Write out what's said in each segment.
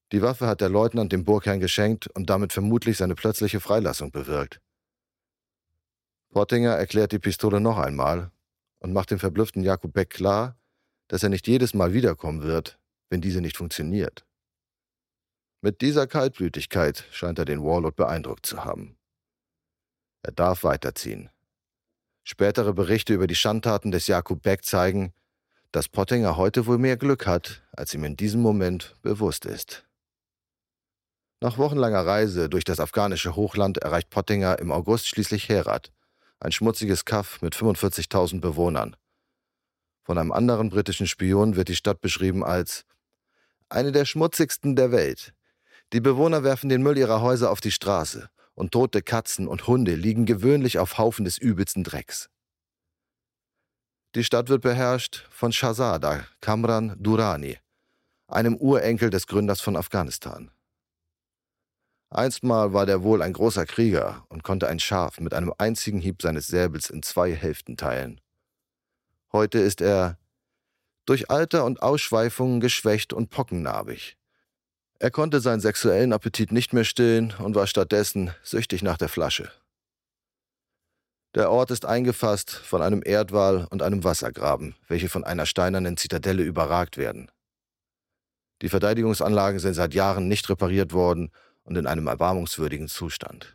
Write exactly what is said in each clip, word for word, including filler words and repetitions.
Die Waffe hat der Leutnant dem Burgherrn geschenkt und damit vermutlich seine plötzliche Freilassung bewirkt. Pottinger erklärt die Pistole noch einmal und macht dem verblüfften Jakub Beck klar, dass er nicht jedes Mal wiederkommen wird, wenn diese nicht funktioniert. Mit dieser Kaltblütigkeit scheint er den Warlord beeindruckt zu haben. Er darf weiterziehen. Spätere Berichte über die Schandtaten des Jakub Beck zeigen, dass Pottinger heute wohl mehr Glück hat, als ihm in diesem Moment bewusst ist. Nach wochenlanger Reise durch das afghanische Hochland erreicht Pottinger im August schließlich Herat, ein schmutziges Kaff mit fünfundvierzigtausend Bewohnern. Von einem anderen britischen Spion wird die Stadt beschrieben als eine der schmutzigsten der Welt. Die Bewohner werfen den Müll ihrer Häuser auf die Straße und tote Katzen und Hunde liegen gewöhnlich auf Haufen des übelsten Drecks. Die Stadt wird beherrscht von Shahzada Kamran Durrani, einem Urenkel des Gründers von Afghanistan. Einstmal war der wohl ein großer Krieger und konnte ein Schaf mit einem einzigen Hieb seines Säbels in zwei Hälften teilen. Heute ist er durch Alter und Ausschweifungen geschwächt und pockennarbig. Er konnte seinen sexuellen Appetit nicht mehr stillen und war stattdessen süchtig nach der Flasche. Der Ort ist eingefasst von einem Erdwall und einem Wassergraben, welche von einer steinernen Zitadelle überragt werden. Die Verteidigungsanlagen sind seit Jahren nicht repariert worden und in einem erbarmungswürdigen Zustand.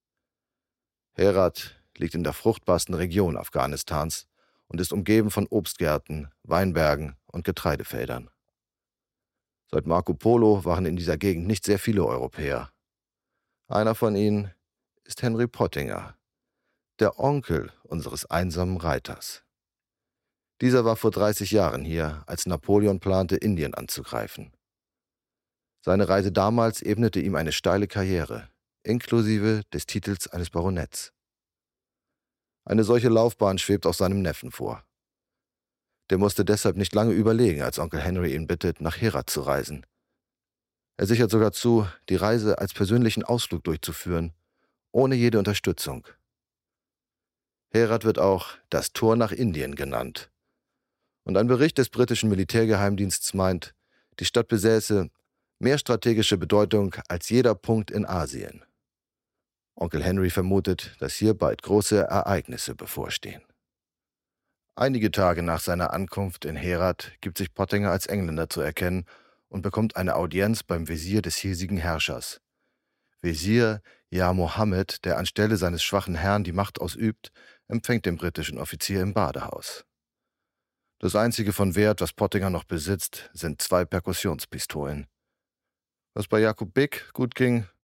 Herat liegt in der fruchtbarsten Region Afghanistans und ist umgeben von Obstgärten, Weinbergen und Getreidefeldern. Seit Marco Polo waren in dieser Gegend nicht sehr viele Europäer. Einer von ihnen ist Henry Pottinger, der Onkel unseres einsamen Reiters. Dieser war vor dreißig Jahren hier, als Napoleon plante, Indien anzugreifen. Seine Reise damals ebnete ihm eine steile Karriere, inklusive des Titels eines Baronetts. Eine solche Laufbahn schwebt auch seinem Neffen vor. Der musste deshalb nicht lange überlegen, als Onkel Henry ihn bittet, nach Herat zu reisen. Er sichert sogar zu, die Reise als persönlichen Ausflug durchzuführen, ohne jede Unterstützung. Herat wird auch das Tor nach Indien genannt. Und ein Bericht des britischen Militärgeheimdienstes meint, die Stadt besäße mehr strategische Bedeutung als jeder Punkt in Asien. Onkel Henry vermutet, dass hier bald große Ereignisse bevorstehen. Einige Tage nach seiner Ankunft in Herat gibt sich Pottinger als Engländer zu erkennen und bekommt eine Audienz beim Wesir des hiesigen Herrschers. Wesir Ja Mohammed, der anstelle seines schwachen Herrn die Macht ausübt, empfängt den britischen Offizier im Badehaus. Das einzige von Wert, was Pottinger noch besitzt, sind zwei Perkussionspistolen. Was bei Jakub Beck gut ging,